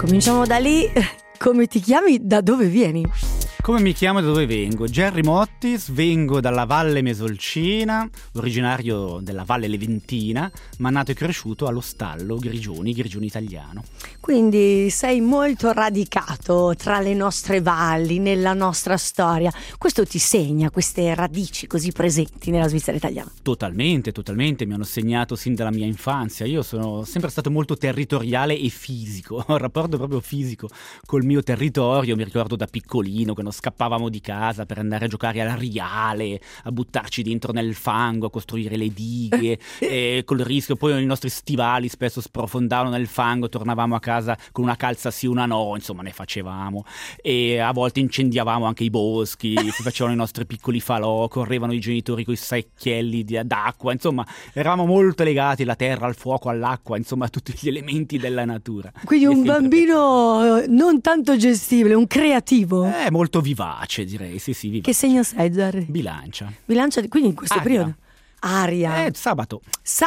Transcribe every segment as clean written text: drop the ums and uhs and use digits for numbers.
Cominciamo da lì. Come ti chiami? Da dove vieni? Come mi chiamo e da dove vengo? Gerry Mottis, vengo dalla Valle Mesolcina, originario della Valle Leventina, ma nato e cresciuto allo Stallo Grigioni italiano. Quindi sei molto radicato tra le nostre valli, nella nostra storia. Questo ti segna, queste radici così presenti nella Svizzera italiana? Totalmente, mi hanno segnato sin dalla mia infanzia. Io sono sempre stato molto territoriale e fisico, ho un rapporto proprio fisico col mio territorio. Mi ricordo da piccolino che non scappavamo di casa per andare a giocare alla Riale, a buttarci dentro nel fango, a costruire le dighe, e col rischio poi i nostri stivali spesso sprofondavano nel fango, tornavamo a casa con una calza sì, una no, insomma ne facevamo, e a volte incendiavamo anche i boschi, si facevano i nostri piccoli falò, correvano i genitori coi secchielli d'acqua, insomma eravamo molto legati alla terra, al fuoco, all'acqua, insomma a tutti gli elementi della natura. Quindi un bambino non tanto gestibile, un creativo. Molto vivace, direi, sì, vivace. Che segno sei, Gerry? Bilancia, quindi in questo periodo? Aria. Sabato.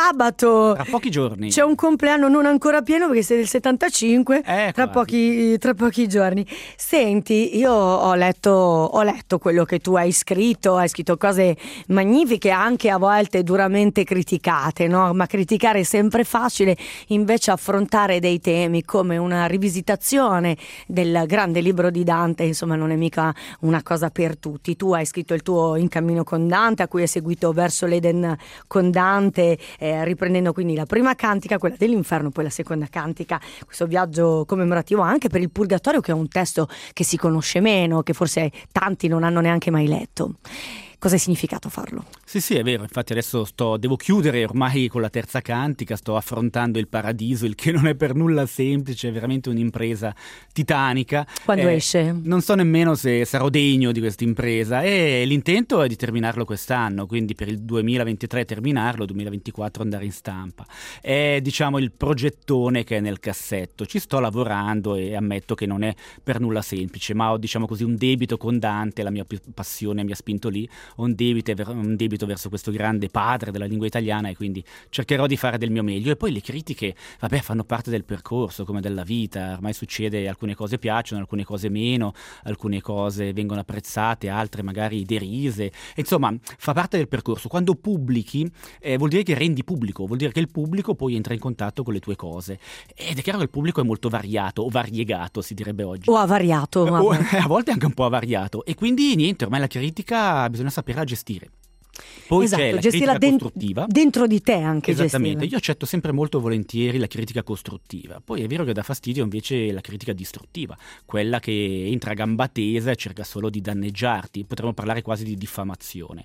Tra pochi giorni. C'è un compleanno non ancora pieno perché sei del 75. Tra pochi giorni. Senti, io ho letto quello che tu hai scritto cose magnifiche, anche a volte duramente criticate, no? Ma criticare è sempre facile, invece affrontare dei temi come una rivisitazione del grande libro di Dante, insomma, non è mica una cosa per tutti. Tu hai scritto il tuo In cammino con Dante, a cui hai seguito Verso l'Eden con Dante, riprendendo quindi la prima cantica, quella dell'inferno, poi la seconda cantica, questo viaggio commemorativo anche per il Purgatorio, che è un testo che si conosce meno, che forse tanti non hanno neanche mai letto. Cosa è significato farlo? Sì, è vero, infatti adesso devo chiudere ormai con la terza cantica, sto affrontando il paradiso, il che non è per nulla semplice, è veramente un'impresa titanica. Quando esce? Non so nemmeno se sarò degno di questa impresa, e l'intento è di terminarlo quest'anno, quindi per il 2023 terminarlo, 2024 andare in stampa. È diciamo il progettone che è nel cassetto, ci sto lavorando e ammetto che non è per nulla semplice, ma ho diciamo così un debito con Dante, la mia passione mi ha spinto lì. Ho un debito verso questo grande padre della lingua italiana, e quindi cercherò di fare del mio meglio. E poi le critiche, fanno parte del percorso, come della vita. Ormai succede, alcune cose piacciono, alcune cose meno, alcune cose vengono apprezzate, altre magari derise. Insomma, fa parte del percorso. Quando pubblichi vuol dire che rendi pubblico, vuol dire che il pubblico poi entra in contatto con le tue cose. Ed è chiaro che il pubblico è molto variato, o variegato si direbbe oggi. O avariato. A volte anche un po' avariato. E quindi niente, ormai la critica bisogna saperla gestire. Poi c'è la critica costruttiva dentro di te anche. Esattamente, gestirla. io accetto sempre molto volentieri la critica costruttiva. Poi è vero che dà fastidio invece la critica distruttiva, quella che entra a gamba tesa e cerca solo di danneggiarti. Potremmo parlare quasi di diffamazione.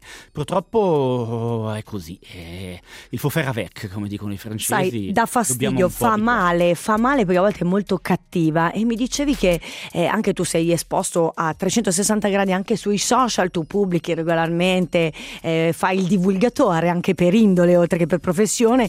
Purtroppo è così, il faut faire avec, come dicono i francesi. Sai, dà fastidio, fa male perché a volte è molto cattiva. E mi dicevi che anche tu sei esposto a 360 gradi anche sui social, tu pubblichi regolarmente, fai il divulgatore anche per indole oltre che per professione,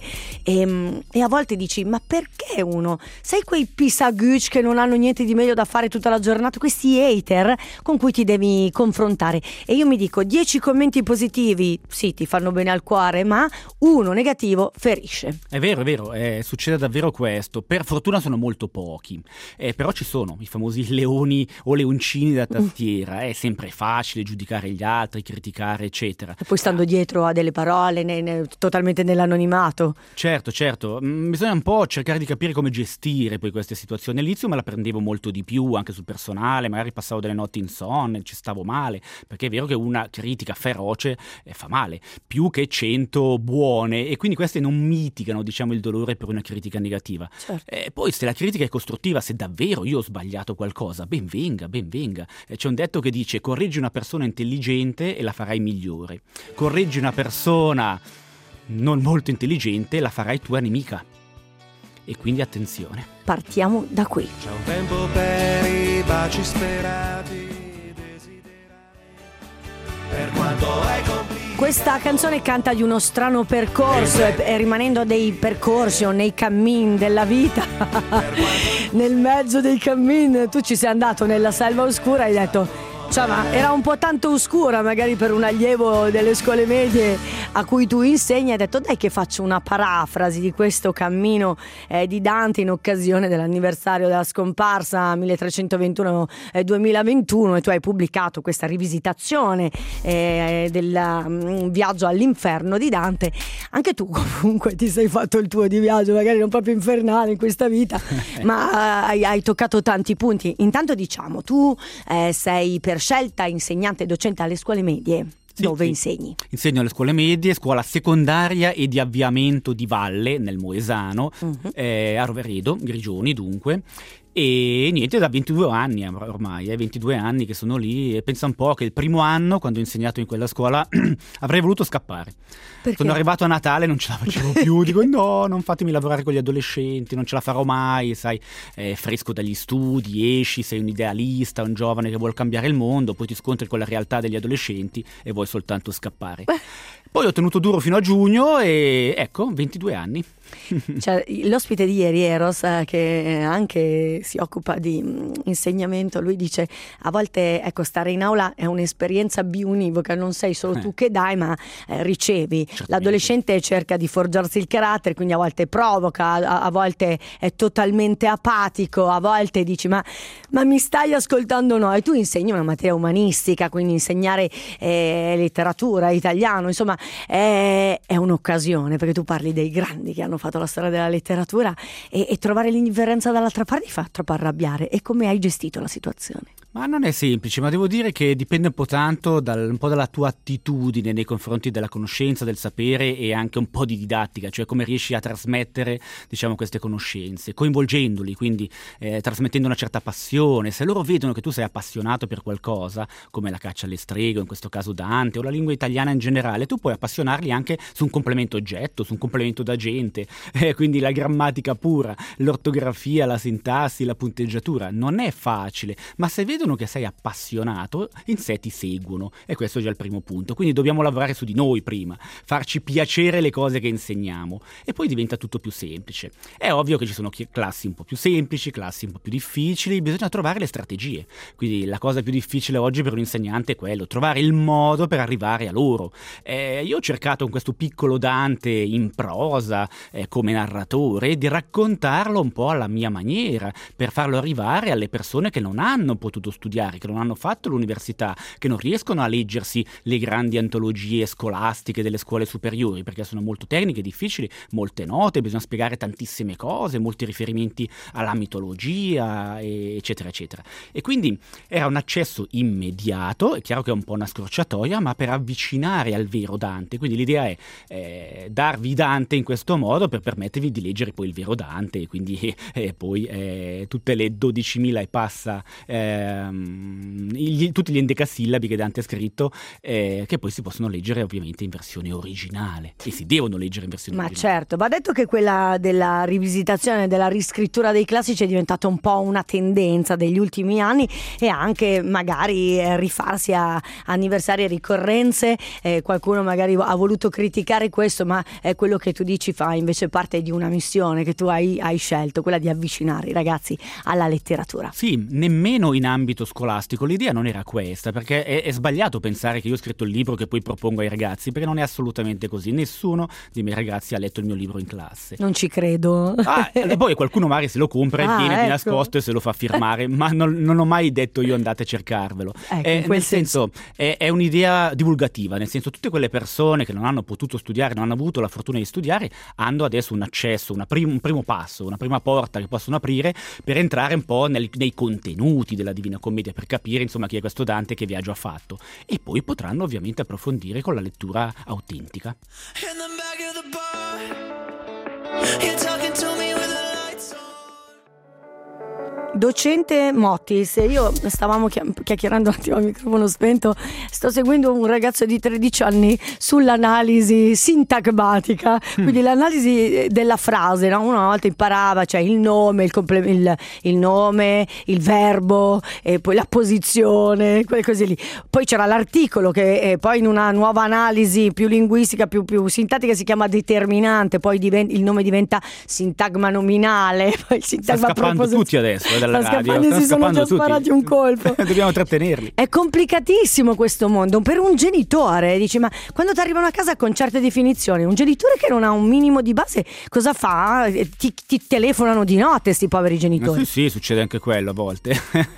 e a volte dici: ma perché uno, sai quei pisagucci che non hanno niente di meglio da fare tutta la giornata, questi hater con cui ti devi confrontare? E io mi dico: 10 commenti positivi sì, ti fanno bene al cuore, ma uno negativo ferisce. È vero, succede davvero questo. Per fortuna sono molto pochi, però ci sono i famosi leoni o leoncini da tastiera. È sempre facile giudicare gli altri, criticare eccetera, e poi stando dietro a delle parole totalmente nell'anonimato. Certo, bisogna un po' cercare di capire come gestire poi queste situazioni. All'inizio me la prendevo molto di più anche sul personale, magari passavo delle notti insonne, ci stavo male, perché è vero che una critica feroce fa male, più che 100 buone, e quindi queste non mitigano diciamo il dolore per una critica negativa. Certo. Poi se la critica è costruttiva, se davvero io ho sbagliato qualcosa, ben venga. C'è un detto che dice: correggi una persona intelligente e la farai migliore, correggi una persona non molto intelligente, la farai tua nemica. E quindi attenzione. Partiamo da qui. C'è un tempo per i baci sperati, desiderati, per quanto è complicato. Questa canzone canta di uno strano percorso, e rimanendo dei percorsi o nei cammin della vita, nel mezzo dei cammin tu ci sei andato nella selva oscura e hai detto: cioè, ma era un po' tanto oscura magari per un allievo delle scuole medie a cui tu insegni, hai detto dai che faccio una parafrasi di questo cammino di Dante in occasione dell'anniversario della scomparsa 1321-2021, e tu hai pubblicato questa rivisitazione del viaggio all'inferno di Dante. Anche tu comunque ti sei fatto il tuo di viaggio, magari non proprio infernale in questa vita, ma hai toccato tanti punti. Intanto diciamo, tu sei per scelta insegnante e docente alle scuole medie. Sì, dove insegni? Insegno alle scuole medie, scuola secondaria e di avviamento di valle nel Moesano, a Roveredo, Grigioni dunque. E niente, da 22 anni ormai, 22 anni che sono lì, e pensa un po' che il primo anno, quando ho insegnato in quella scuola, avrei voluto scappare. Perché? Sono arrivato a Natale, non ce la facevo più, dico no, non fatemi lavorare con gli adolescenti, non ce la farò mai, sai, fresco dagli studi, esci, sei un idealista, un giovane che vuole cambiare il mondo, poi ti scontri con la realtà degli adolescenti e vuoi soltanto scappare. Poi ho tenuto duro fino a giugno e ecco, 22 anni. Cioè, l'ospite di ieri, Eros, che anche si occupa di insegnamento, lui dice a volte stare in aula è un'esperienza biunivoca, non sei solo tu che dai, ma ricevi. Certamente. L'adolescente cerca di forgiarsi il carattere, quindi a volte provoca, a volte è totalmente apatico, a volte dici ma mi stai ascoltando? No, e tu insegni una materia umanistica, quindi insegnare letteratura, italiano, insomma è un'occasione, perché tu parli dei grandi che hanno fatto la storia della letteratura, e trovare l'indifferenza dall'altra parte ti fa troppo arrabbiare. E come hai gestito la situazione? Ma non è semplice, ma devo dire che dipende un po' tanto un po' dalla tua attitudine nei confronti della conoscenza, del sapere, e anche un po' di didattica, cioè come riesci a trasmettere, diciamo, queste conoscenze, coinvolgendoli, quindi trasmettendo una certa passione. Se loro vedono che tu sei appassionato per qualcosa, come la caccia alle streghe, in questo caso Dante, o la lingua italiana in generale, tu puoi appassionarli anche su un complemento oggetto, su un complemento d'agente, quindi la grammatica pura, l'ortografia, la sintassi, la punteggiatura. Non è facile, ma se vedono che sei appassionato, in sé ti seguono, e questo è già il primo punto. Quindi dobbiamo lavorare su di noi prima, farci piacere le cose che insegniamo, e poi diventa tutto più semplice. È ovvio che ci sono classi un po' più semplici, classi un po' più difficili, bisogna trovare le strategie. Quindi la cosa più difficile oggi per un insegnante è quello, trovare il modo per arrivare a loro. Io ho cercato con questo piccolo Dante in prosa, come narratore, di raccontarlo un po' alla mia maniera, per farlo arrivare alle persone che non hanno potuto studiare, che non hanno fatto l'università, che non riescono a leggersi le grandi antologie scolastiche delle scuole superiori, perché sono molto tecniche, difficili, molte note, bisogna spiegare tantissime cose, molti riferimenti alla mitologia, eccetera eccetera. E quindi era un accesso immediato, è chiaro che è un po' una scorciatoia, ma per avvicinare al vero Dante. Quindi l'idea è darvi Dante in questo modo per permettervi di leggere poi il vero Dante, e quindi poi tutte le 12.000 e passa tutti gli endecasillabi che Dante ha scritto, che poi si possono leggere ovviamente in versione originale, e si devono leggere in versione originale. Ma certo, va detto che quella della rivisitazione, della riscrittura dei classici è diventata un po' una tendenza degli ultimi anni, e anche magari rifarsi a anniversari e ricorrenze. Qualcuno magari ha voluto criticare questo, ma è quello che tu dici fa invece parte di una missione che tu hai scelto, quella di avvicinare i ragazzi alla letteratura. Sì, nemmeno in ambito scolastico l'idea non era questa, perché è sbagliato pensare che io ho scritto il libro che poi propongo ai ragazzi, perché non è assolutamente così. Nessuno dei miei ragazzi ha letto il mio libro in classe. Non ci credo. E poi qualcuno magari se lo compra e viene di nascosto e se lo fa firmare, ma non ho mai detto io andate a cercarvelo. Nel senso è un'idea divulgativa, nel senso tutte quelle persone che non hanno potuto studiare, non hanno avuto la fortuna di studiare, hanno adesso un accesso, un primo passo, una prima porta che possono aprire per entrare un po' nei contenuti della Divina Commedia, per capire insomma chi è questo Dante, che viaggio ha fatto, e poi potranno ovviamente approfondire con la lettura autentica. Docente Mottis, io stavamo chiacchierando un attimo a microfono spento, sto seguendo un ragazzo di 13 anni sull'analisi sintagmatica, quindi l'analisi della frase, no? Una volta imparava, cioè il nome, il nome, il verbo, e poi la posizione, quelle cose lì. Poi c'era l'articolo che poi in una nuova analisi più linguistica, più sintattica, si chiama determinante, poi il nome diventa sintagma nominale, poi il sintagma sta scappando tutti adesso dalla radio. Si sono già sparati un colpo. Dobbiamo trattenerli. È complicatissimo questo mondo per un genitore. Dici, ma quando ti arrivano a casa con certe definizioni, un genitore che non ha un minimo di base, cosa fa? Ti telefonano di notte sti poveri genitori. Sì, succede anche quello a volte.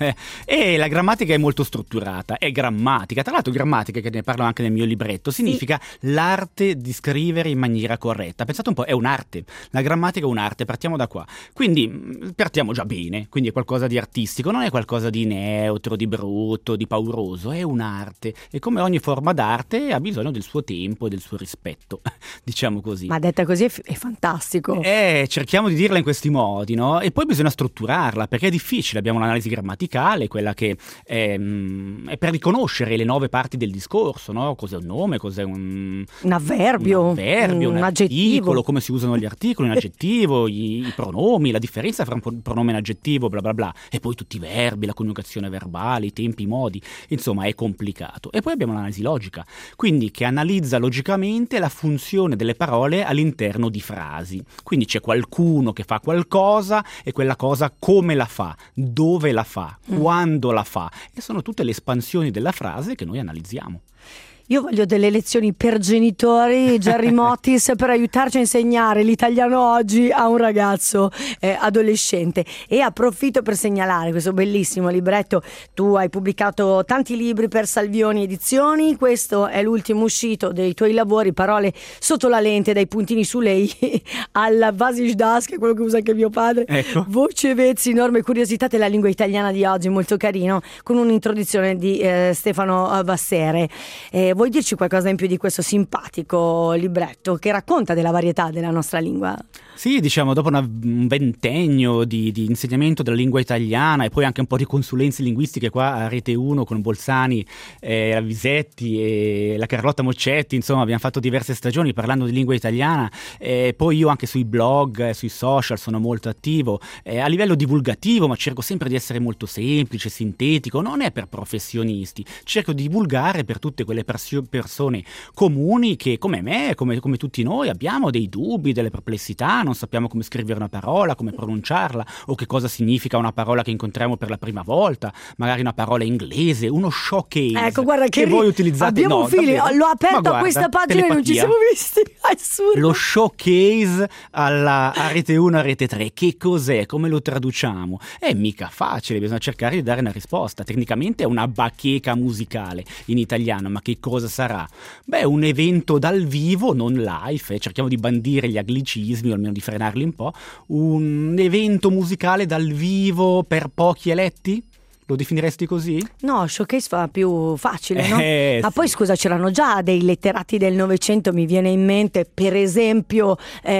E la grammatica è molto strutturata, è grammatica. Tra l'altro grammatica, che ne parlo anche nel mio libretto, significa l'arte di scrivere in maniera corretta. Pensate un po', è un'arte. La grammatica è un'arte, partiamo da qua. Quindi partiamo già bene, quindi è qualcosa di artistico, non è qualcosa di neutro, di brutto, di pauroso, è un'arte. E come ogni forma d'arte ha bisogno del suo tempo e del suo rispetto, diciamo così. Ma detta così è fantastico. Cerchiamo di dirla in questi modi, no? E poi bisogna strutturarla, perché è difficile. Abbiamo l'analisi grammaticale, quella che è per riconoscere le 9 parti del discorso, no? Cos'è un nome, cos'è un avverbio, un aggettivo, come si usano gli articoli, un aggettivo, i pronomi, la differenza fra un pronome e un aggettivo, bla bla bla, e poi tutti i verbi, la coniugazione verbale, i tempi, i modi, insomma è complicato. E poi abbiamo l'analisi logica, quindi che analizza logicamente la funzione delle parole all'interno di frasi. Quindi c'è qualcuno che fa qualcosa e quella cosa come la fa, dove la fa, quando la fa, e sono tutte le espansioni della frase che noi analizziamo. Io voglio delle lezioni per genitori, Gerry Mottis, per aiutarci a insegnare l'italiano oggi a un ragazzo adolescente. E approfitto per segnalare questo bellissimo libretto. Tu hai pubblicato tanti libri per Salvioni Edizioni, questo è l'ultimo uscito dei tuoi lavori, Parole sotto la lente, dai puntini su lei alla Basic Das, che è quello che usa anche mio padre. Ecco. Voce, vezzi, norme, curiosità della lingua italiana di oggi, molto carino, con un'introduzione di Stefano Bassere. Vuoi dirci qualcosa in più di questo simpatico libretto che racconta della varietà della nostra lingua? Sì, diciamo, dopo un ventennio di insegnamento della lingua italiana e poi anche un po' di consulenze linguistiche qua a Rete 1 con Bolzani, la Visetti e la Carlotta Moccetti, insomma abbiamo fatto diverse stagioni parlando di lingua italiana, poi io anche sui blog, sui social sono molto attivo, a livello divulgativo, ma cerco sempre di essere molto semplice, sintetico, non è per professionisti, cerco di divulgare per tutte quelle persone comuni che come me, come tutti noi abbiamo dei dubbi, delle perplessità, non sappiamo come scrivere una parola, come pronunciarla o che cosa significa una parola che incontriamo per la prima volta, magari una parola inglese, uno showcase. Ecco, guarda che voi utilizzate. Abbiamo un feeling, l'ho aperto a questa pagina e non ci siamo visti. Assurdo. Lo showcase a Rete 1, a Rete 3, che cos'è? Come lo traduciamo? È mica facile, bisogna cercare di dare una risposta. Tecnicamente è una bacheca musicale in italiano, ma che cosa sarà? Beh, un evento dal vivo, non live, cerchiamo di bandire gli anglicismi o almeno di frenarli un po', un evento musicale dal vivo per pochi eletti? Lo definiresti così? No, showcase fa più facile, no? Ma sì. poi scusa, c'erano già dei letterati del Novecento, mi viene in mente per esempio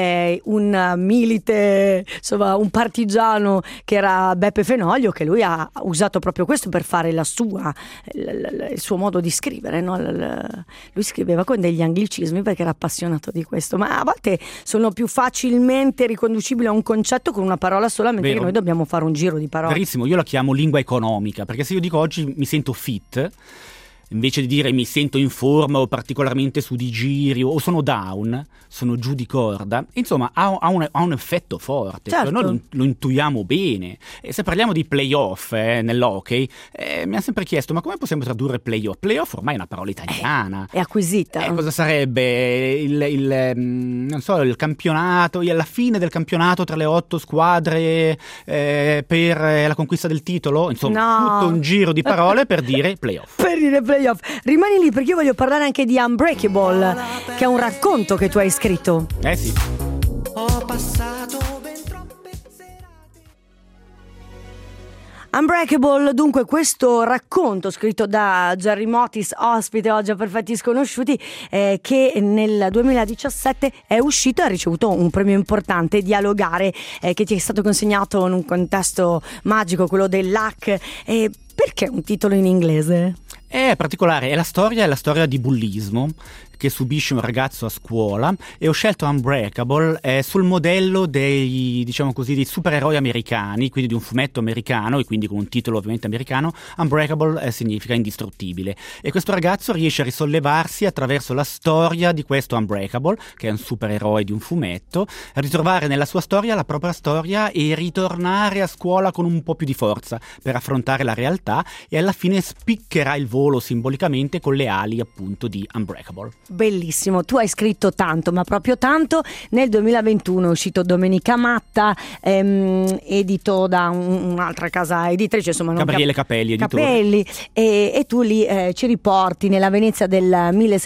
un milite, insomma un partigiano che era Beppe Fenoglio, che lui ha usato proprio questo per fare il suo modo di scrivere, no? Lui scriveva con degli anglicismi perché era appassionato di questo, ma a volte sono più facilmente riconducibili a un concetto con una parola sola, mentre noi dobbiamo fare un giro di parole. Verissimo, io la chiamo lingua economica, perché se io dico oggi mi sento fit, invece di dire mi sento in forma o particolarmente su di giri o sono down, sono giù di corda, insomma ha un effetto forte, certo. Noi lo intuiamo bene. E se parliamo di playoff nell'hockey, mi ha sempre chiesto ma come possiamo tradurre playoff? Playoff ormai è una parola italiana. È acquisita. Cosa sarebbe non so, il campionato, alla fine del campionato tra le 8 squadre per la conquista del titolo? Insomma, tutto un giro di parole per dire playoff. Per dire playoff. Rimani lì perché io voglio parlare anche di Unbreakable, che è un racconto che tu hai scritto. Sì. Ho passato ben troppe serate. Unbreakable, dunque questo racconto scritto da Gerry Mottis, ospite oggi a Perfetti Sconosciuti, che nel 2017 è uscito e ha ricevuto un premio importante, Dialogare, che ti è stato consegnato in un contesto magico, quello dell'HAC. Perché un titolo in inglese? È particolare, è la storia di bullismo che subisce un ragazzo a scuola, e ho scelto Unbreakable sul modello dei, diciamo così, dei supereroi americani, quindi di un fumetto americano e quindi con un titolo ovviamente americano. Unbreakable significa indistruttibile, e questo ragazzo riesce a risollevarsi attraverso la storia di questo Unbreakable, che è un supereroe di un fumetto, a ritrovare nella sua storia la propria storia e ritornare a scuola con un po' più di forza per affrontare la realtà, e alla fine spiccherà il volo simbolicamente con le ali appunto di Unbreakable. Bellissimo, tu hai scritto tanto, ma proprio tanto. Nel 2021 è uscito Domenica Matta, edito da un'altra casa editrice, insomma, Gabriele Capelli, editore. Capelli, e tu lì ci riporti nella Venezia del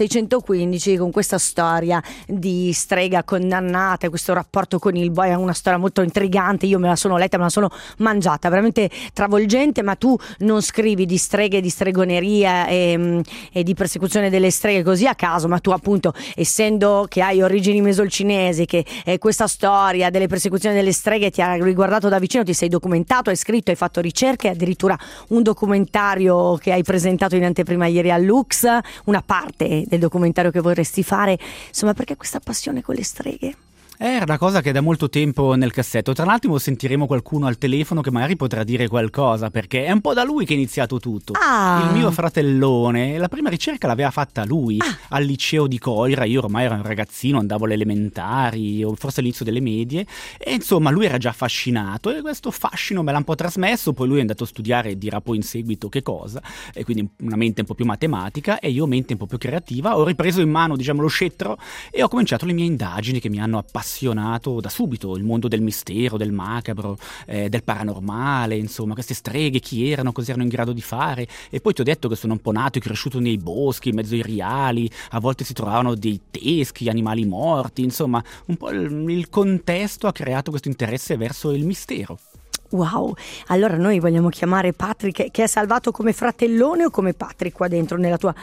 1615 con questa storia di strega condannata, questo rapporto con il boia, una storia molto intrigante. Io me la sono letta, me la sono mangiata, veramente travolgente. Ma tu non scrivi di streghe, di stregoneria e di persecuzione delle streghe così a caso, ma tu appunto, essendo che hai origini mesolcinesi, che questa storia delle persecuzioni delle streghe ti ha riguardato da vicino, ti sei documentato, hai scritto, hai fatto ricerche, addirittura un documentario che hai presentato in anteprima ieri al Lux, una parte del documentario che vorresti fare. Insomma, perché questa passione con le streghe? Era una cosa che è da molto tempo nel cassetto. Tra l'altro sentiremo qualcuno al telefono che magari potrà dire qualcosa, perché è un po' da lui che è iniziato tutto. Il mio fratellone, la prima ricerca l'aveva fatta lui al liceo di Coira. Io ormai ero un ragazzino, andavo alle elementari o forse all'inizio delle medie, e insomma lui era già affascinato, e questo fascino me l'ha un po' trasmesso. Poi lui è andato a studiare e dirà poi in seguito che cosa, e quindi una mente un po' più matematica e io mente un po' più creativa. Ho ripreso in mano, diciamo, lo scettro e ho cominciato le mie indagini che mi hanno appassionato da subito. Il mondo del mistero, del macabro, del paranormale, insomma, queste streghe chi erano, cosa erano in grado di fare. E poi ti ho detto che sono un po' nato e cresciuto nei boschi, in mezzo ai riali, a volte si trovavano dei teschi, animali morti, insomma un po' il contesto ha creato questo interesse verso il mistero. Wow, allora noi vogliamo chiamare Patrick, che è salvato come fratellone o come Patrick qua dentro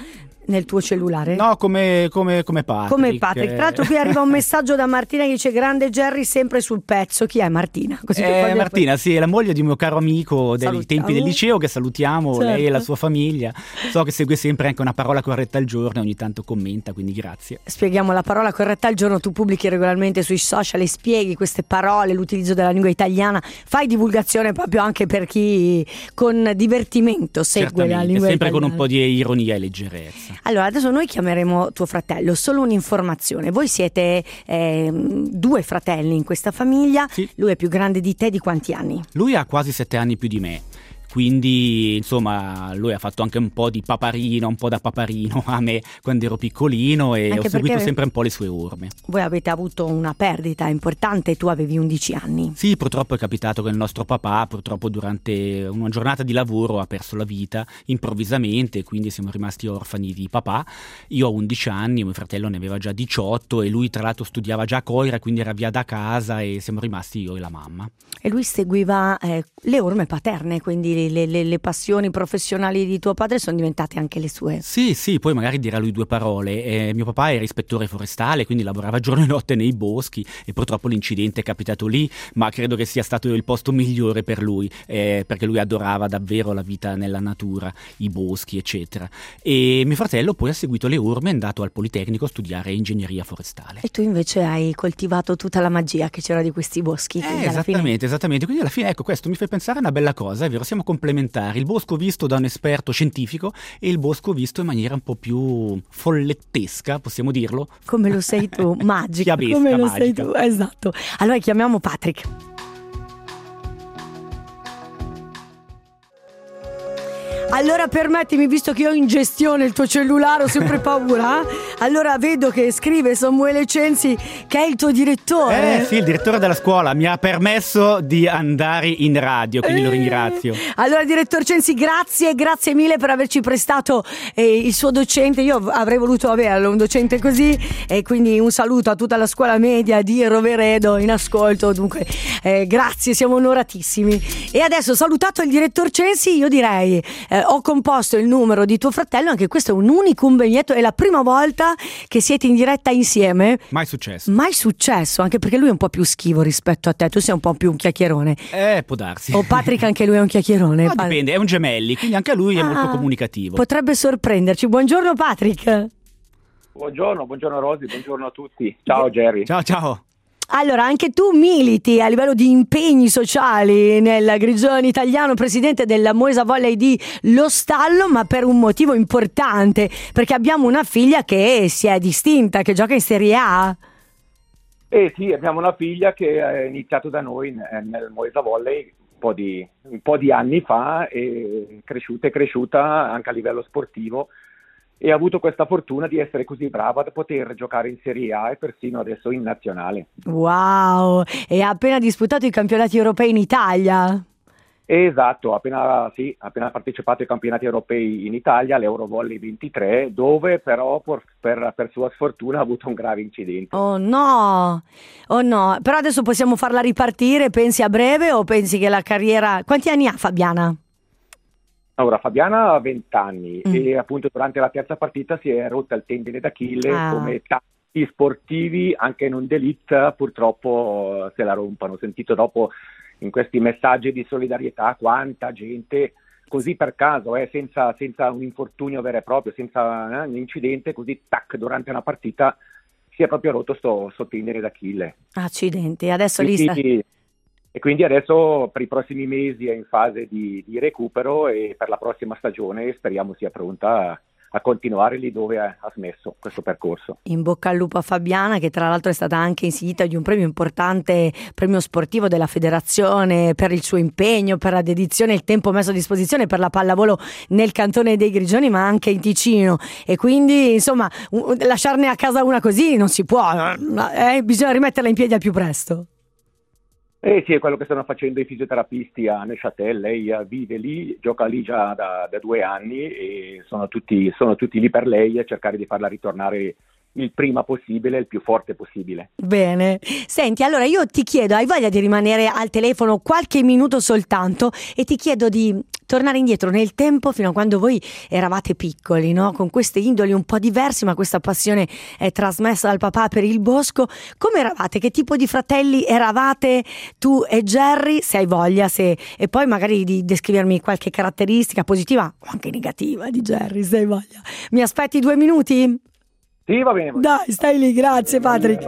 nel tuo cellulare? No, come Patrick. Come Patrick. Tra l'altro qui arriva un messaggio da Martina che dice: grande Jerry, sempre sul pezzo. Chi è Martina? Così Martina, sì, è la moglie di un mio caro amico dei Salutiamo. tempi del liceo, che salutiamo, certo. Lei e la sua famiglia. So che segue sempre anche una parola corretta al giorno e ogni tanto commenta, quindi grazie. Spieghiamo la parola corretta al giorno. Tu pubblichi regolarmente sui social e spieghi queste parole, l'utilizzo della lingua italiana, fai divulgazione proprio anche per chi con divertimento segue la lingua sempre italiana. con un po' di ironia e leggerezza. Allora, adesso noi chiameremo tuo fratello. Solo un'informazione: voi siete 2 fratelli in questa famiglia. Sì. Lui è più grande di te di quanti anni? Lui ha quasi 7 anni più di me. Quindi insomma lui ha fatto anche un po' di paparino, un po' da paparino a me quando ero piccolino, e Anche ho seguito perché sempre un po' le sue orme. Voi avete avuto una perdita importante, tu avevi 11 anni. Sì, purtroppo è capitato che il nostro papà, purtroppo durante una giornata di lavoro, ha perso la vita improvvisamente, quindi siamo rimasti orfani di papà. Io ho 11 anni, mio fratello ne aveva già 18 e lui tra l'altro studiava già a Coira, quindi era via da casa, e siamo rimasti io e la mamma. E lui seguiva le orme paterne, quindi le passioni professionali di tuo padre sono diventate anche le sue. Sì, poi magari dirà lui 2 parole. Mio papà era ispettore forestale, quindi lavorava giorno e notte nei boschi, e purtroppo l'incidente è capitato lì, ma credo che sia stato il posto migliore per lui, perché lui adorava davvero la vita nella natura, i boschi, eccetera. E mio fratello poi ha seguito le orme, è andato al Politecnico a studiare ingegneria forestale. E tu invece hai coltivato tutta la magia che c'era di questi boschi. Esattamente, quindi alla fine ecco, questo mi fa pensare a una bella cosa, è vero, siamo complementari, il bosco visto da un esperto scientifico e il bosco visto in maniera un po' più follettesca, possiamo dirlo? Come lo sei tu, magica, Fiabesca, come lo magica. sei tu, esatto. Allora chiamiamo Patrick. Allora permettimi, visto che ho in gestione il tuo cellulare, ho sempre paura. Allora vedo che scrive Samuele Censi, che è il tuo direttore. Sì, il direttore della scuola mi ha permesso di andare in radio, quindi lo ringrazio. Allora direttor Censi, grazie mille per averci prestato il suo docente. Io avrei voluto averlo, un docente così, e quindi un saluto a tutta la scuola media di Roveredo in ascolto. Dunque grazie, siamo onoratissimi. E adesso, salutato il direttor Censi, io direi ho composto il numero di tuo fratello. Anche questo è un unicum, Benedetto, è la prima volta che siete in diretta insieme. Mai successo, anche perché lui è un po' più schivo rispetto a te, tu sei un po' più un chiacchierone. Può darsi. O Patrick anche lui è un chiacchierone? No, dipende, è un gemelli, quindi anche lui è molto comunicativo. Potrebbe sorprenderci. Buongiorno Patrick. Buongiorno Rosy, buongiorno a tutti. Ciao Jerry. Ciao. Allora, anche tu militi a livello di impegni sociali nel Grigione italiano, presidente della Moisa Volley di Lo Stallo, ma per un motivo importante, perché abbiamo una figlia che si è distinta, che gioca in Serie A. Sì, abbiamo una figlia che ha iniziato da noi nel Moisa Volley un po' di anni fa, e è cresciuta anche a livello sportivo, e ha avuto questa fortuna di essere così brava da poter giocare in Serie A e persino adesso in nazionale. Wow! E ha appena disputato i campionati europei in Italia. Esatto, appena partecipato ai campionati europei in Italia, l'Eurovolley 23, dove però per sua sfortuna ha avuto un grave incidente. Oh no! Però adesso possiamo farla ripartire, pensi a breve o pensi che la carriera... Quanti anni ha Fabiana? Allora, Fabiana ha 20 anni e appunto durante la terza partita si è rotta il tendine d'Achille, come tanti sportivi, anche non d'élite, purtroppo se la rompono. Ho sentito dopo in questi messaggi di solidarietà quanta gente, così per caso, senza un infortunio vero e proprio, senza un incidente, così durante una partita si è proprio rotto sto tendine d'Achille. Accidenti, adesso lì sta... E quindi adesso per i prossimi mesi è in fase di recupero, e per la prossima stagione speriamo sia pronta a continuare lì dove ha smesso questo percorso. In bocca al lupo a Fabiana, che tra l'altro è stata anche insignita di un premio importante, premio sportivo della federazione, per il suo impegno, per la dedizione e il tempo messo a disposizione per la pallavolo nel cantone dei Grigioni, ma anche in Ticino. E quindi insomma lasciarne a casa una così non si può, bisogna rimetterla in piedi al più presto. Sì, è quello che stanno facendo i fisioterapisti a Neuchâtel. Lei vive lì, gioca lì già da 2 anni, e sono tutti lì per lei a cercare di farla ritornare il prima possibile, il più forte possibile. Bene. Senti, allora io ti chiedo, hai voglia di rimanere al telefono qualche minuto soltanto, e ti chiedo di tornare indietro nel tempo fino a quando voi eravate piccoli, no? Con queste indoli un po' diverse, ma questa passione è trasmessa dal papà per il bosco. Come eravate? Che tipo di fratelli eravate tu e Jerry? Se hai voglia, e poi magari di descrivermi qualche caratteristica positiva o anche negativa di Jerry, se hai voglia. Mi aspetti 2 minuti? Sì, va bene. Dai, stai lì, grazie Patrick.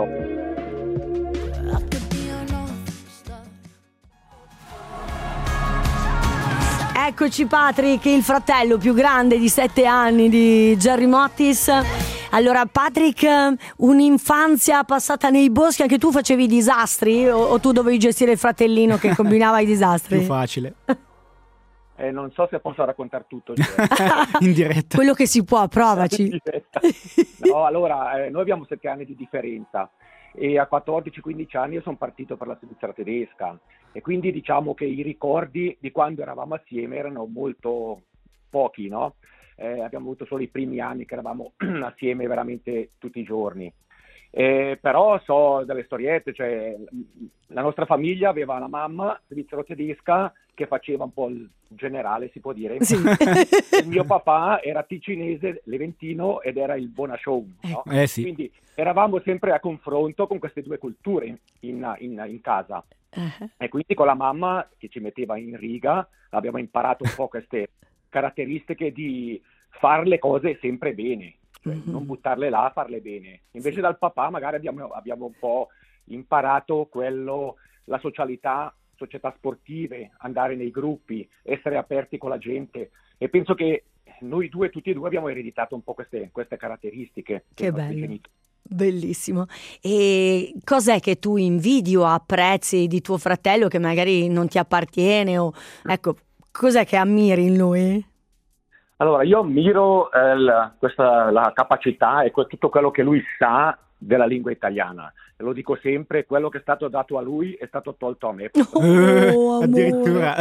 Eccoci Patrick, il fratello più grande di 7 anni di Jerry Mottis. Allora Patrick, un'infanzia passata nei boschi, anche tu facevi i disastri o tu dovevi gestire il fratellino che combinava i disastri? Più facile. Non so se posso raccontare tutto. In diretta. Quello che si può, provaci. No, allora, noi abbiamo 7 anni di differenza, e a 14-15 anni io sono partito per la Svizzera tedesca, e quindi diciamo che i ricordi di quando eravamo assieme erano molto pochi, no? Abbiamo avuto solo i primi anni che eravamo assieme veramente tutti i giorni. Però so delle storiette, cioè la nostra famiglia aveva una mamma svizzero-tedesca che faceva un po' il generale, si può dire. Sì. Il mio papà era ticinese, leventino, ed era il bonachon, no? Sì. Quindi eravamo sempre a confronto con queste due culture in casa. E quindi con la mamma che ci metteva in riga abbiamo imparato un po' queste caratteristiche di fare le cose sempre bene. Cioè, non buttarle là, farle bene. Invece dal papà magari abbiamo un po' imparato la socialità, società sportive, andare nei gruppi, essere aperti con la gente, e penso che noi tutti e due abbiamo ereditato un po' queste caratteristiche. Che bello, bellissimo. E cos'è che tu invidi o apprezzi di tuo fratello che magari non ti appartiene, o ecco, cos'è che ammiri in lui? Allora, io ammiro la capacità e tutto quello che lui sa della lingua italiana. Lo dico sempre, quello che è stato dato a lui è stato tolto a me. Addirittura.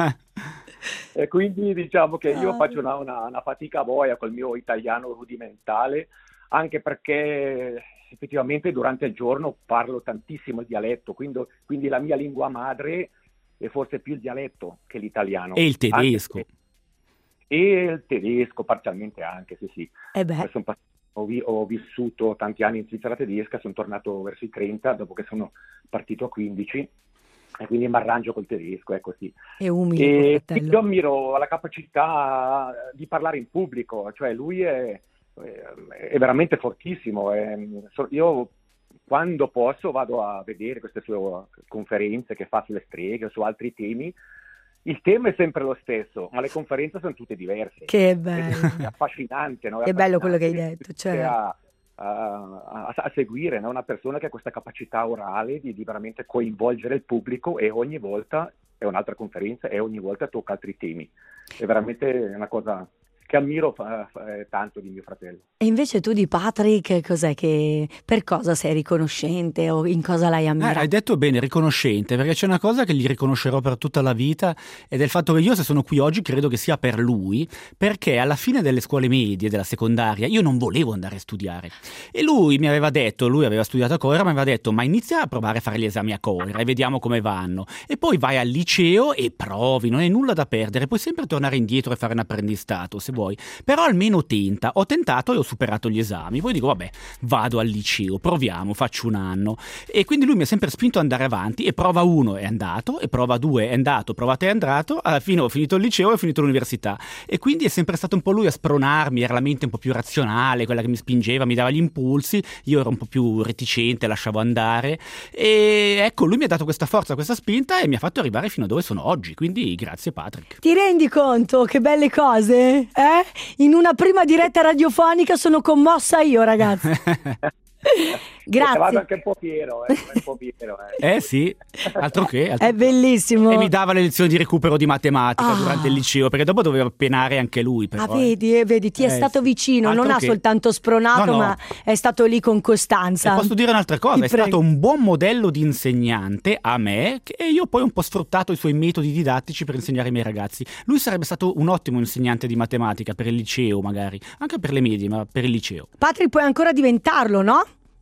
E quindi diciamo che io faccio una fatica a boia col mio italiano rudimentale, anche perché effettivamente durante il giorno parlo tantissimo il dialetto, quindi la mia lingua madre è forse più il dialetto che l'italiano. E il tedesco. E il tedesco parzialmente anche, sì. Ho vissuto tanti anni in Svizzera tedesca, sono tornato verso i 30 dopo che sono partito a 15, e quindi mi arrangio col tedesco, è così. È umile. Io ammiro la capacità di parlare in pubblico, cioè lui è è veramente fortissimo. Io quando posso vado a vedere queste sue conferenze che fa sulle streghe, su altri temi. Il tema è sempre lo stesso, ma le conferenze sono tutte diverse. Che bello. È affascinante, no? È bello quello che hai detto, cioè. A seguire, no? Una persona che ha questa capacità orale di veramente coinvolgere il pubblico, e ogni volta è un'altra conferenza e ogni volta tocca altri temi. È veramente una cosa che ammiro tanto di mio fratello. E invece tu di Patrick, per cosa sei riconoscente o in cosa l'hai ammirato? Hai detto bene, riconoscente, perché c'è una cosa che gli riconoscerò per tutta la vita, ed è il fatto che io, se sono qui oggi, credo che sia per lui, perché alla fine delle scuole medie, della secondaria, io non volevo andare a studiare. E lui mi aveva detto, lui aveva studiato a Coira, mi aveva detto: ma inizia a provare a fare gli esami a Coira e vediamo come vanno. E poi vai al liceo e provi, non hai nulla da perdere, puoi sempre tornare indietro e fare un apprendistato, se vuoi, però almeno tenta. Ho tentato e ho superato gli esami, poi dico vabbè, vado al liceo, proviamo, faccio un anno. E quindi lui mi ha sempre spinto ad andare avanti, e prova 1 è andato, e prova 2 è andato, prova 3 è andato, alla fine ho finito il liceo e ho finito l'università. E quindi è sempre stato un po' lui a spronarmi, era la mente un po' più razionale, quella che mi spingeva, mi dava gli impulsi, io ero un po' più reticente, lasciavo andare, e ecco, lui mi ha dato questa forza, questa spinta, e mi ha fatto arrivare fino a dove sono oggi, quindi grazie Patrick. Ti rendi conto che belle cose? In una prima diretta radiofonica sono commossa io, ragazzi. Grazie. Vado anche un po' fiero. Sì, altro che. È bellissimo. E mi dava le lezioni di recupero di matematica durante il liceo, perché dopo doveva penare anche lui. Però, vedi, ti è stato vicino, non ha soltanto spronato, ma è stato lì con costanza. E posso dire un'altra cosa, stato un buon modello di insegnante a me, e io poi ho un po' sfruttato i suoi metodi didattici per insegnare ai miei ragazzi. Lui sarebbe stato un ottimo insegnante di matematica per il liceo, magari, anche per le medie, ma per il liceo. Patrick, puoi ancora diventarlo, no?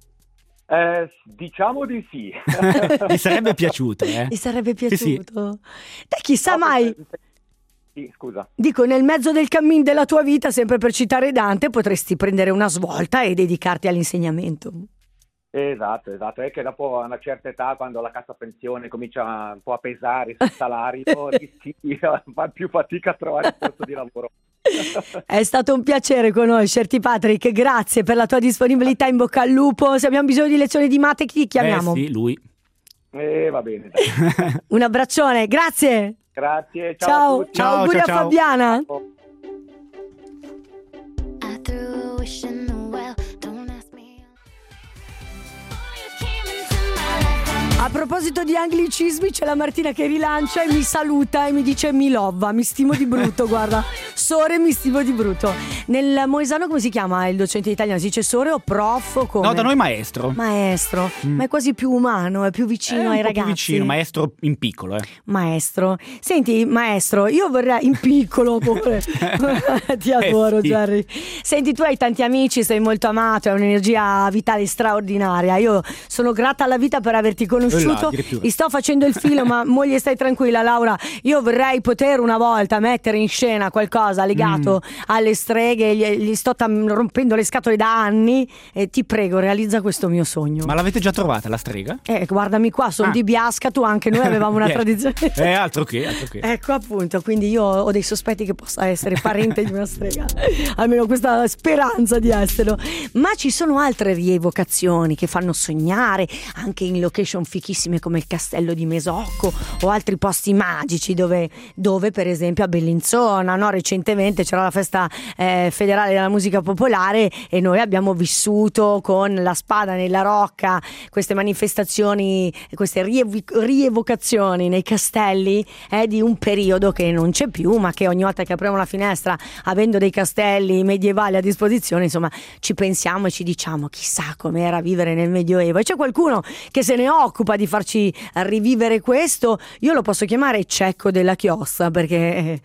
Diciamo di sì. Gli sarebbe piaciuto, Gli sarebbe piaciuto. Sì. Dai, chissà mai. Sì, scusa. Dico, nel mezzo del cammin della tua vita, sempre per citare Dante, potresti prendere una svolta e dedicarti all'insegnamento. Esatto, è che dopo una certa età, quando la cassa pensione comincia un po' a pesare sul salario, fa più fatica a trovare il posto di lavoro. È stato un piacere conoscerti, Patrick, grazie per la tua disponibilità, in bocca al lupo. Se abbiamo bisogno di lezioni di matte, chi chiamiamo? Sì, lui. Va bene, dai. Un abbraccione, grazie. Grazie, ciao. A tutti. Ciao, auguri ciao. A Fabiana. A proposito di anglicismi, c'è la Martina che rilancia e mi saluta e mi dice mi lova, mi stimo di brutto, guarda, sore mi stimo di brutto. Nel moesano come si chiama il docente italiano? Si dice sore o prof o come? No, da noi maestro. Maestro, ma è quasi più umano, è più vicino ai ragazzi. Più vicino, maestro in piccolo. Maestro, senti maestro, io vorrei in piccolo pure. Ti adoro, sì. Jerry. Senti, tu hai tanti amici, sei molto amato, hai un'energia vitale straordinaria. Io sono grata alla vita per averti conosciuto. Ti sto facendo il filo, ma moglie, stai tranquilla, Laura, io vorrei poter una volta mettere in scena qualcosa legato alle streghe, gli sto rompendo le scatole da anni, e ti prego, realizza questo mio sogno. Ma l'avete già trovata la strega? Guardami qua, sono di Biascatu, anche noi avevamo una tradizione. Altro che. Ecco, appunto, quindi io ho dei sospetti che possa essere parente di una strega, almeno questa speranza di esserlo. Ma ci sono altre rievocazioni che fanno sognare, anche in location fichissime come il castello di Mesocco o altri posti magici dove per esempio a Bellinzona, no? Recentemente c'era la festa federale della musica popolare e noi abbiamo vissuto con la spada nella rocca queste manifestazioni, queste rievocazioni nei castelli di un periodo che non c'è più, ma che ogni volta che apriamo la finestra, avendo dei castelli medievali a disposizione, insomma ci pensiamo e ci diciamo chissà com'era vivere nel Medioevo. E c'è qualcuno che se ne occupa di farci rivivere questo. Io lo posso chiamare Cecco della Chiossa, perché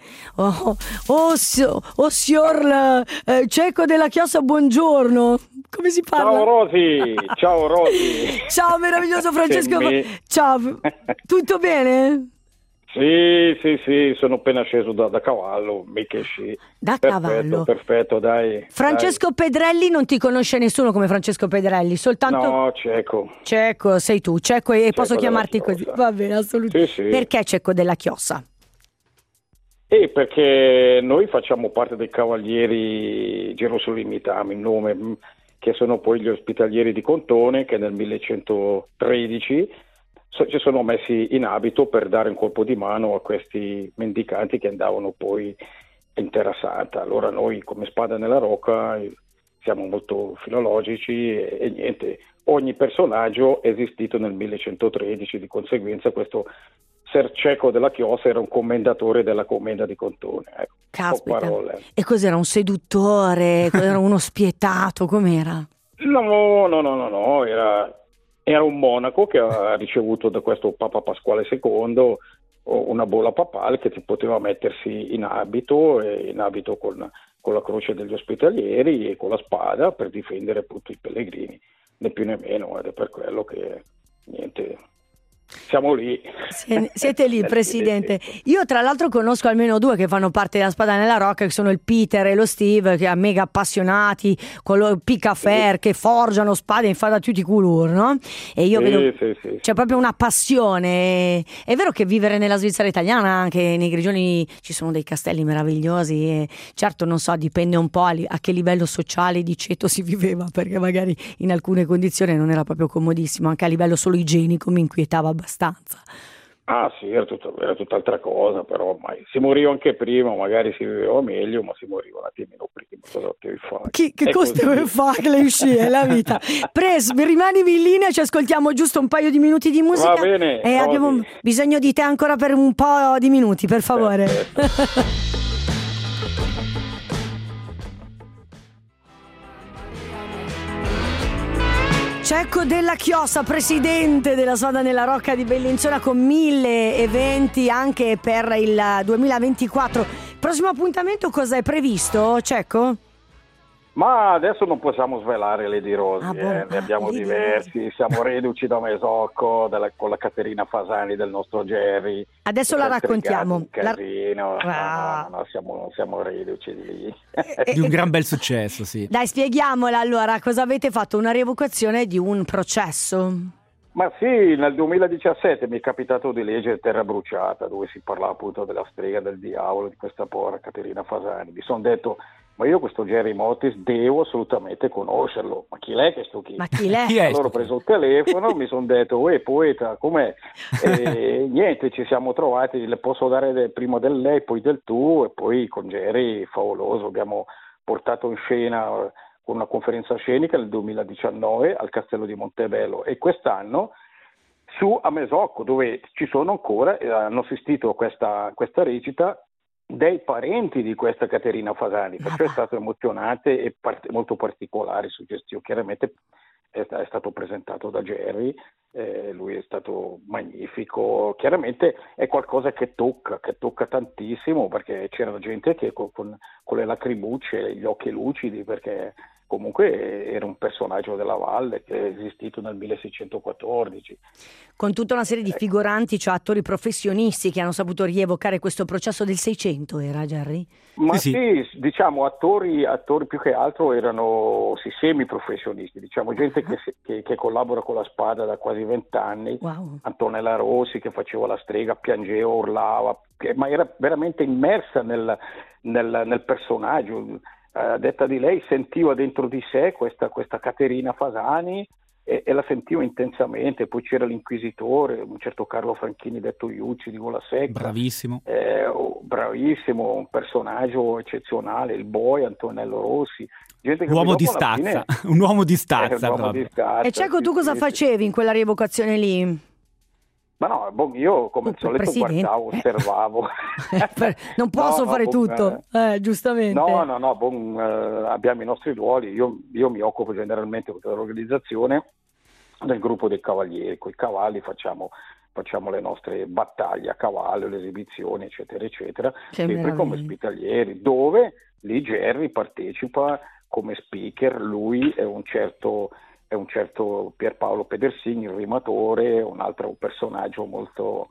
signor Cecco della Chiossa, buongiorno. Come si parla? Ciao Rosy. Ciao meraviglioso Francesco. Ciao. Tutto bene? Sì, sono appena sceso da cavallo, mica sì. Da cavallo? Perfetto, dai. Francesco Pedrelli non ti conosce nessuno come Francesco Pedrelli, soltanto... No, Cecco. Cecco, sei tu, Cecco, e Cecco posso chiamarti così? Va bene, assolutamente. Sì. Perché Cecco della Chiossa? E perché noi facciamo parte dei Cavalieri Gerosolimitami, il nome, che sono poi gli Ospitalieri di Contone, che nel 1113 ci sono messi in abito per dare un colpo di mano a questi mendicanti che andavano poi in Terra Santa. Allora noi come Spada nella Rocca siamo molto filologici e niente, ogni personaggio è esistito nel 1113, di conseguenza questo Ser Cecco della Chiosa era un commendatore della commenda di Contone. Ecco, caspita. E cos'era, un seduttore? Era uno spietato? Com'era? No, era un monaco che ha ricevuto da questo Papa Pasquale II una bolla papale che ti poteva mettersi in abito con la croce degli ospitalieri e con la spada per difendere appunto i pellegrini, né più né meno, ed è per quello che niente. Siamo lì. Siete lì, Presidente. Io tra l'altro conosco almeno due che fanno parte della Spada nella Rocca, che sono il Peter e lo Steve, che sono mega appassionati, con lo Picafer, che forgiano spade in fada tutti i color, no? E io vedo c'è proprio una passione. È vero che vivere nella Svizzera italiana, anche nei Grigioni, ci sono dei castelli meravigliosi e certo, non so, dipende un po' a che livello sociale di ceto si viveva, perché magari in alcune condizioni non era proprio comodissimo, anche a livello solo igienico mi inquietava abbastanza. Ah sì, era tutt'altra cosa, però ormai si moriva anche prima, magari si viveva meglio, ma si moriva un attimino prima. Cosa devi fare? Che cosa devi fare? Le uscì, è la vita. Pres, rimanimi in linea, ci ascoltiamo giusto un paio di minuti di musica. Va bene. E abbiamo bisogno di te ancora per un po' di minuti, per favore. Cecco della Chiosa, presidente della Spada nella Rocca di Bellinzona, con 1000 eventi anche per il 2024. Prossimo appuntamento cosa è previsto, Cecco? Ma adesso non possiamo svelare le di Rosi, ne abbiamo diversi, siamo reduci da Mesocco, con la Caterina Fasani del nostro Jerry. Adesso la raccontiamo. Un casino, siamo reduci di lì. Di un gran bel successo, sì. Dai, spieghiamola allora, cosa avete fatto? Una rievocazione di un processo? Ma sì, nel 2017 mi è capitato di leggere Terra Bruciata, dove si parlava appunto della strega del diavolo, di questa povera Caterina Fasani. Mi sono detto, ma io questo Jerry Motis devo assolutamente conoscerlo. Ma chi l'è questo chi? Ma chi l'è? Allora ho preso il telefono, mi sono detto, poeta, com'è? E niente, ci siamo trovati, le posso dare prima del lei, poi del tu, e poi con Jerry, favoloso, abbiamo portato in scena con una conferenza scenica nel 2019 al Castello di Montebello e quest'anno su a Mesocco, dove ci sono ancora, hanno assistito a questa recita dei parenti di questa Caterina Fasani, perciò è stato emozionante e molto particolare, suggestivo. Chiaramente è stato presentato da Jerry, lui è stato magnifico, chiaramente è qualcosa che tocca tantissimo, perché c'era gente che con le lacrimucce e gli occhi lucidi, perché comunque era un personaggio della valle che è esistito nel 1614. Con tutta una serie di figuranti, cioè attori professionisti che hanno saputo rievocare questo processo del 600, era Jerry? Ma sì, diciamo attori più che altro erano semi-professionisti, diciamo gente che collabora con la Spada da quasi 20 anni. Wow. Antonella Rossi che faceva la strega, piangeva, urlava, ma era veramente immersa nel personaggio. A detta di lei sentiva dentro di sé questa Caterina Fasani e la sentiva intensamente. Poi c'era l'inquisitore, un certo Carlo Franchini detto Iucci di Gola Secca, bravissimo, un personaggio eccezionale, il Boy Antonello Rossi, gente che un uomo di stazza. E Cecco, tu cosa facevi in quella rievocazione lì? Ma no, io come al solito guardavo, osservavo. Non posso fare tutto, giustamente. Abbiamo i nostri ruoli, io mi occupo generalmente dell'organizzazione del gruppo dei cavalieri, con i cavalli facciamo le nostre battaglie a cavallo, le esibizioni, eccetera, eccetera, sempre come ospitalieri, dove lì Jerry partecipa come speaker, lui è un certo Pierpaolo Pedersini, il rimatore, un altro personaggio molto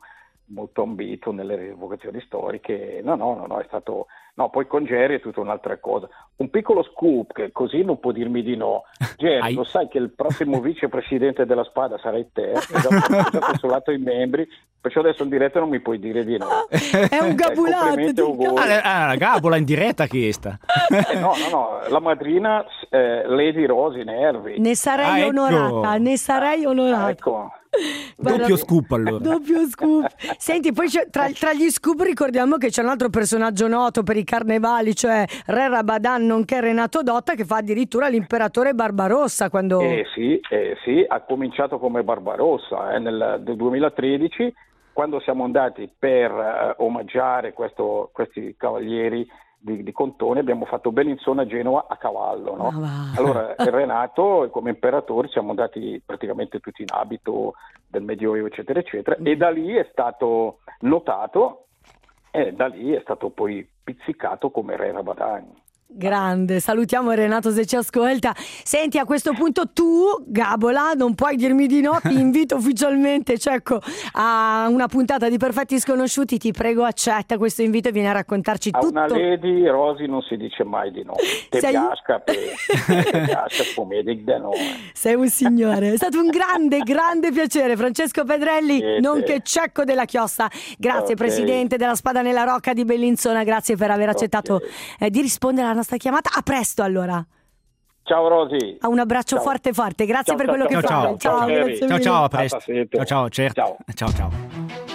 molto ambito nelle rievocazioni storiche. No, è stato... No, poi con Jerry è tutta un'altra cosa. Un piccolo scoop, che così non può dirmi di no. Jerry, lo sai che il prossimo vicepresidente della Spada sarai te? Ho già consolato i membri, perciò adesso in diretta non mi puoi dire di no. È un gabulato. La gabola in diretta questa. No, la madrina Lady Rosy Nervi. Ne sarei onorata. Ecco. Doppio scoop allora. Doppio scoop. Senti, poi tra gli scoop ricordiamo che c'è un altro personaggio noto per i carnevali, cioè Re Rabadan nonché Renato Dotta, che fa addirittura l'imperatore Barbarossa quando... Sì, ha cominciato come Barbarossa nel 2013, quando siamo andati per omaggiare questi cavalieri di Contone. Abbiamo fatto Bellinzona a Genova a cavallo, no? Allora Renato come imperatore siamo andati praticamente tutti in abito del Medioevo eccetera eccetera, e da lì è stato notato e da lì è stato poi pizzicato come Re Rabadan. Grande, salutiamo Renato se ci ascolta. Senti, a questo punto tu, Gabola, non puoi dirmi di no, ti invito ufficialmente, Cecco, a una puntata di Perfetti Sconosciuti. Ti prego, accetta questo invito e vieni a raccontarci tutto. A una Lady Rosy non si dice mai di no. Te piasca, come di no. Sei un signore. È stato un grande piacere. Francesco Pedrelli, nonché Cecco della Chiosta. Grazie, presidente della Spada nella Rocca di Bellinzona, grazie per aver accettato di rispondere alla nostra chiamata. A presto allora. Ciao Rosy. Un abbraccio forte, grazie per quello che fai. Ciao, a presto. Ciao, certo. Ciao.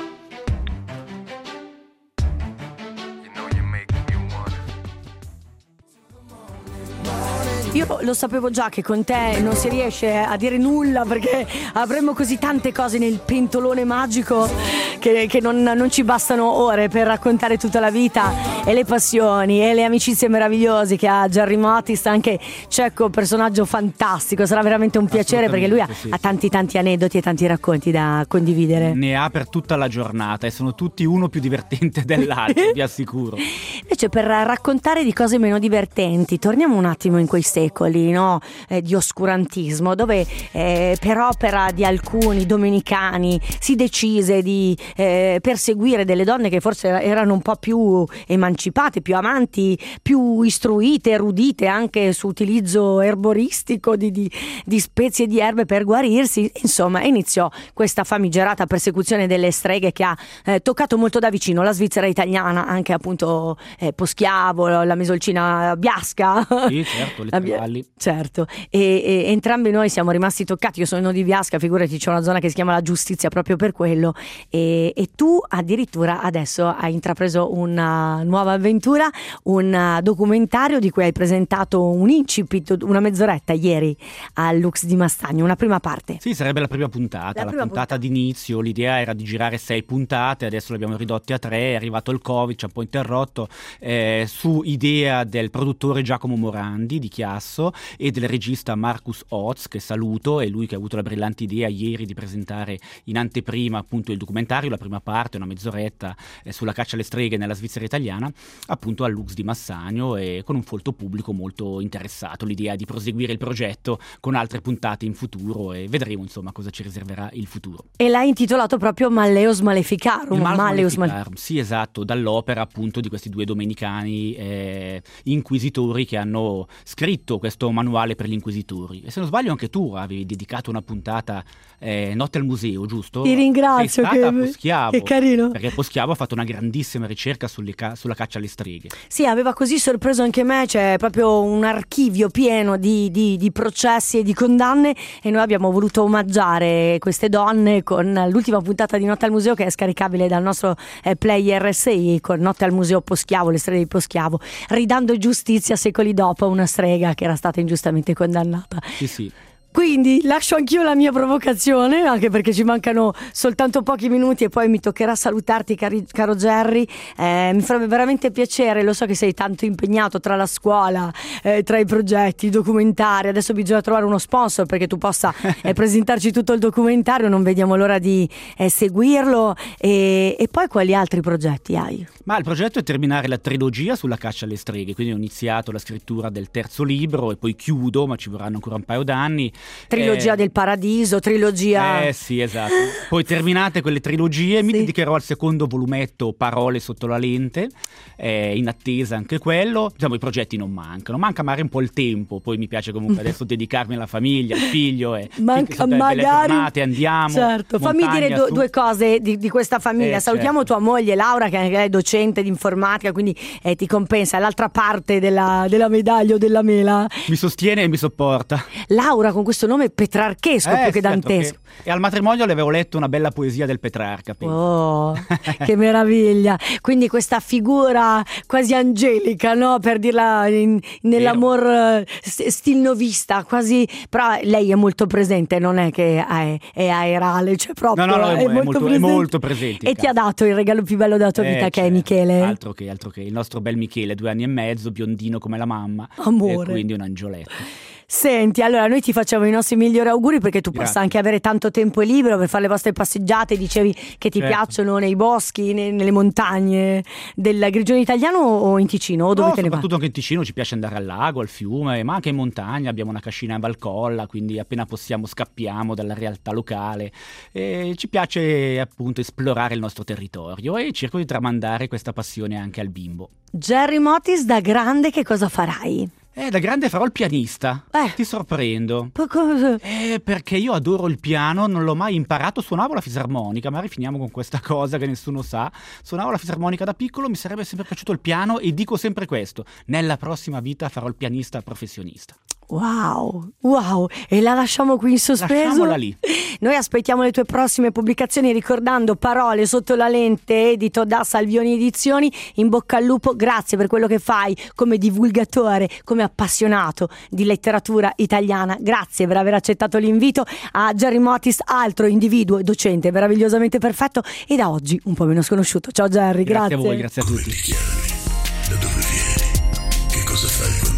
Io lo sapevo già che con te non si riesce a dire nulla, perché avremmo così tante cose nel pentolone magico che non ci bastano ore per raccontare tutta la vita e le passioni e le amicizie meravigliose che ha Gerry Motis. Anche Cecco, personaggio fantastico, sarà veramente un piacere, perché lui ha tanti aneddoti e tanti racconti da condividere. Ne ha per tutta la giornata e sono tutti uno più divertente dell'altro, vi assicuro. Invece, per raccontare di cose meno divertenti, torniamo un attimo in quei secoli, no? Di oscurantismo, dove per opera di alcuni domenicani si decise di perseguire delle donne che forse erano un po' più emancipate, più amanti, più istruite, erudite anche su utilizzo erboristico di spezie di erbe per guarirsi. Insomma, iniziò questa famigerata persecuzione delle streghe che ha toccato molto da vicino la Svizzera italiana, anche appunto Poschiavo, la Mesolcina Biasca. Sì, certo, le tre valli. Certo, e entrambi noi siamo rimasti toccati. Io sono di Biasca, figurati, c'è una zona che si chiama La Giustizia proprio per quello, e tu addirittura adesso hai intrapreso una nuova avventura, un documentario di cui hai presentato un incipit, una mezz'oretta ieri al Lux di Mastagno, una prima parte. Sì, sarebbe la prima puntata, la puntata d'inizio. L'idea era di girare 6 puntate, adesso le abbiamo ridotte a 3, è arrivato il Covid, ci ha un po' interrotto, su idea del produttore Giacomo Morandi di Chiasso e del regista Marcus Oz, che saluto, è lui che ha avuto la brillante idea ieri di presentare in anteprima appunto il documentario, la prima parte, una mezz'oretta sulla caccia alle streghe nella Svizzera italiana, appunto al Lux di Massagno, e con un folto pubblico molto interessato. L'idea di proseguire il progetto con altre puntate in futuro, e vedremo insomma cosa ci riserverà il futuro. E l'hai intitolato proprio Malleus Maleficarum. Malleus Maleficarum, sì, esatto, dall'opera appunto di questi 2 domenicani inquisitori che hanno scritto questo manuale per gli inquisitori. E se non sbaglio anche tu avevi dedicato una puntata Notte al museo, giusto? Ti ringrazio. Sei stata a Poschiavo, che carino, perché Poschiavo ha fatto una grandissima ricerca sulla caccia alle streghe. Sì, aveva così sorpreso anche me. C'è proprio un archivio pieno di processi e di condanne, e noi abbiamo voluto omaggiare queste donne con l'ultima puntata di Notte al museo, che è scaricabile dal nostro Play RSI, con Notte al museo Poschiavo, le streghe di Poschiavo, ridando giustizia secoli dopo a una strega che era stata ingiustamente condannata. Sì. Quindi lascio anch'io la mia provocazione, anche perché ci mancano soltanto pochi minuti e poi mi toccherà salutarti, caro Gerry. Mi farebbe veramente piacere, lo so che sei tanto impegnato tra la scuola, tra i progetti, i documentari. Adesso bisogna trovare uno sponsor perché tu possa presentarci tutto il documentario. Non vediamo l'ora di seguirlo. E poi quali altri progetti hai? Ma il progetto è terminare la trilogia sulla caccia alle streghe, quindi ho iniziato la scrittura del 3° libro e poi chiudo, ma ci vorranno ancora un paio d'anni. Trilogia del Paradiso, trilogia... Sì, esatto. Poi terminate quelle trilogie mi dedicherò al secondo volumetto, Parole sotto la lente, in attesa anche quello. Diciamo, i progetti non mancano, manca magari un po' il tempo, poi mi piace comunque adesso dedicarmi alla famiglia, al figlio, e manca magari giornate, andiamo. Certo, fammi dire due cose di questa famiglia. Salutiamo tua moglie Laura, che anche lei è docente di informatica, quindi ti compensa, è l'altra parte della medaglia o della mela. Mi sostiene e mi sopporta. Laura, con questo nome petrarchesco più che dantesco. E al matrimonio le avevo letto una bella poesia del Petrarca. Oh, che meraviglia! Quindi questa figura quasi angelica, no? Per dirla nell'amor stilnovista, quasi. Però lei è molto presente, non è che è aerale, cioè proprio no, è molto presente. E ti ha dato il regalo più bello della tua vita, che è Michele. Altro che il nostro bel Michele, 2 anni e mezzo, biondino come la mamma. Amore. E quindi un angioletto. Senti, allora noi ti facciamo i nostri migliori auguri, perché tu possa anche avere tanto tempo libero per fare le vostre passeggiate. Dicevi che ti piacciono nei boschi, nelle montagne del Grigione Italiano o in Ticino? O dove te ne vai? Soprattutto anche in Ticino ci piace andare al lago, al fiume, ma anche in montagna. Abbiamo una cascina in Valcolla, quindi appena possiamo scappiamo dalla realtà locale. E ci piace appunto esplorare il nostro territorio e cerco di tramandare questa passione anche al bimbo. Gerry Motis, da grande che cosa farai? Da grande farò il pianista. Ti sorprendo. Cosa? Perché io adoro il piano, non l'ho mai imparato. Suonavo la fisarmonica, magari finiamo con questa cosa che nessuno sa. Suonavo la fisarmonica da piccolo, mi sarebbe sempre piaciuto il piano e dico sempre questo: nella prossima vita farò il pianista professionista. Wow, e la lasciamo qui in sospeso? Lasciamola lì. Noi aspettiamo le tue prossime pubblicazioni, ricordando Parole sotto la lente, edito da Salvioni Edizioni. In bocca al lupo, grazie per quello che fai come divulgatore, come appassionato di letteratura italiana. Grazie per aver accettato l'invito. A Gerry Motis, altro individuo, docente meravigliosamente perfetto e da oggi un po' meno sconosciuto. Ciao Gerry, grazie. Grazie a voi, grazie a tutti. Da dove vieni? Che cosa fai con